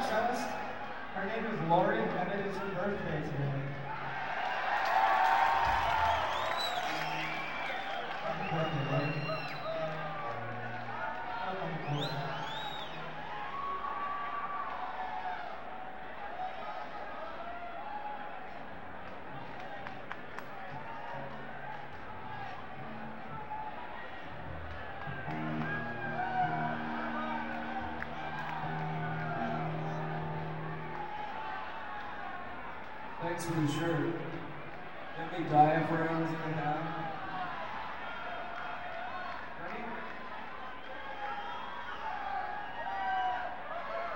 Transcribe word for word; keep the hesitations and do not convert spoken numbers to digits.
cellist. Her name is Lauren, and it is her birthday today. Happy birthday, Lauren. Welcome aboard. Thanks for the shirt. Any diaphragms in the house?